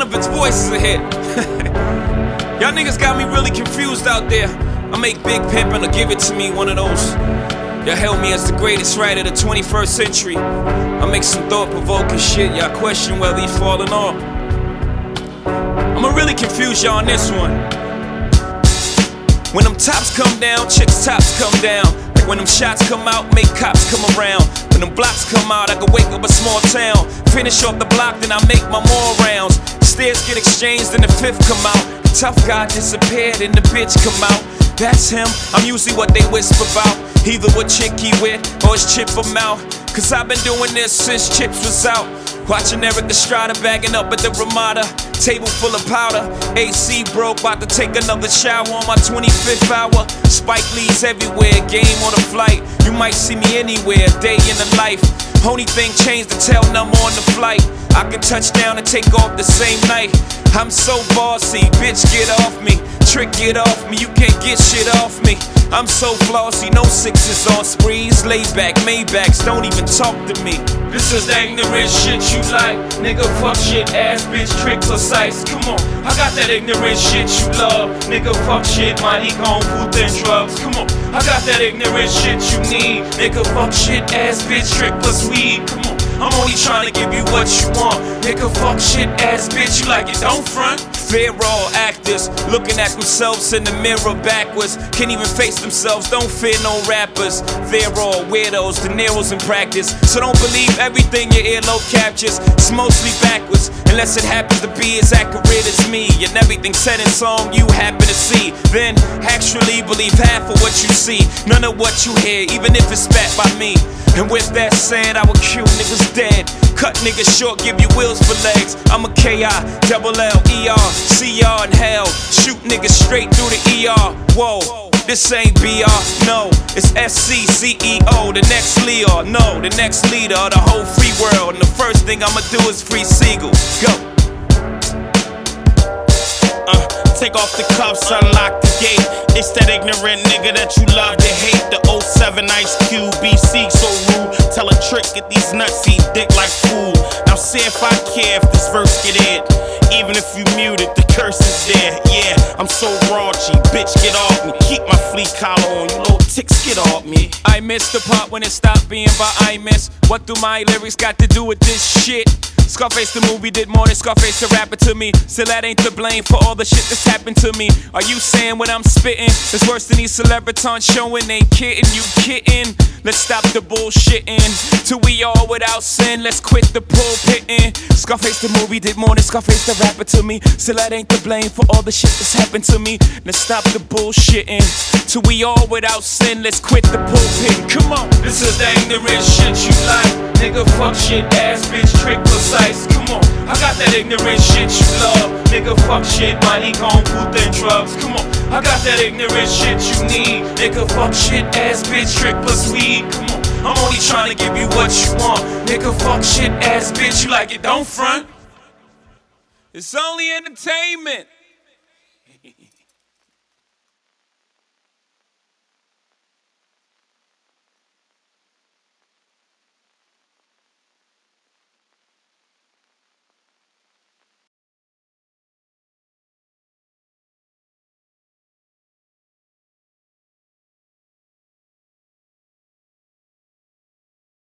Donovan's voice is a hit. Y'all niggas got me really confused out there. I make Big Pimpin' or Give It To Me one of those. Y'all hail me as the greatest writer of the 21st century. I make some thought-provoking shit. Y'all question whether he's falling off. I'ma really confuse y'all on this one. When them tops come down, chicks' tops come down. Like when them shots come out, make cops come around. When them blocks come out, I can wake up a small town. Finish off the block, then I make my more rounds. Stairs get exchanged, and the fifth come out. The tough guy disappeared, and the bitch come out. That's him, I'm usually what they whisper about. Either what chick he with, or his chip him out. Cause I've been doing this since Chips was out. Watching Eric Estrada bagging up at the Ramada. Table full of powder, AC broke, about to take another shower on my 25th hour. Spike Lee's everywhere, game on a flight. You might see me anywhere, day in the life. Only thing changed, the tail number on the flight. I can touch down and take off the same night. I'm so bossy, bitch get off me. Trick get off me, you can't get shit off me. I'm so flossy, no sixes on sprees. Lay back, Maybachs, don't even talk to me. This is the ignorant shit you like. Nigga fuck shit, ass bitch, trick precise. Come on, I got that ignorant shit you love. Nigga fuck shit, money gon' food and drugs. Come on, I got that ignorant shit you need. Nigga fuck shit, ass bitch, trick plus weed. Come on, I'm only trying to give you what you want. Nigga fuck shit, ass bitch, you like it, don't front. They're all actors, looking at themselves in the mirror backwards. Can't even face themselves, don't fear no rappers. They're all weirdos, De Niro's in practice. So don't believe everything your earlobe captures. It's mostly backwards, unless it happens to be as accurate as me. And everything said in song you happen to see. Then actually believe half of what you see, none of what you hear, even if it's spat by me. And with that said, I would kill niggas dead. Cut niggas short, give you wheels for legs. I'm a K-I-double-L-E-R, C-R in hell. Shoot niggas straight through the E-R. Whoa, this ain't B-R, no. It's S-C-C-E-O, the next Leo. No, the next leader of the whole free world. And the first thing I'ma do is free Siegel. Go. Take off the cuffs, unlock the gate. It's that ignorant nigga that you love to hate. The 07 Ice Cube, BC so rude. Tell a trick, get these nuts, eat dick like food. Now see if I care if this verse get in. Even if you mute it, the curse is there. Yeah, I'm so raunchy, bitch get off me. Keep my fleet collar on, you little ticks get off me. I missed the part when it stopped being by I miss. What do my lyrics got to do with this shit? Scarface the movie did more than Scarface the rapper to me. Still that ain't the blame for all the shit that's happened to me. Are you saying what I'm spitting is worse than these celebritons showing? Ain't kidding, you kidding? Let's stop the bullshitting till we all without sin. Let's quit the pulpitting. Scarface the movie did more than Scarface the rapper to me. Still that ain't the blame for all the shit that's happened to me. Let's stop the bullshitting till we all without sin. Let's quit the pulpitting. Come on, this is the ignorant shit you like. Nigga fuck shit, ass bitch, trick precise. Come on, I got that ignorant shit you love. Nigga fuck shit, money gon' food and drugs. Come on, I got that ignorant shit you need. Nigga fuck shit, ass bitch, trick plus weed. Come on, I'm only trying to give you what you want. Nigga fuck shit, ass bitch, you like it, don't front. It's only entertainment.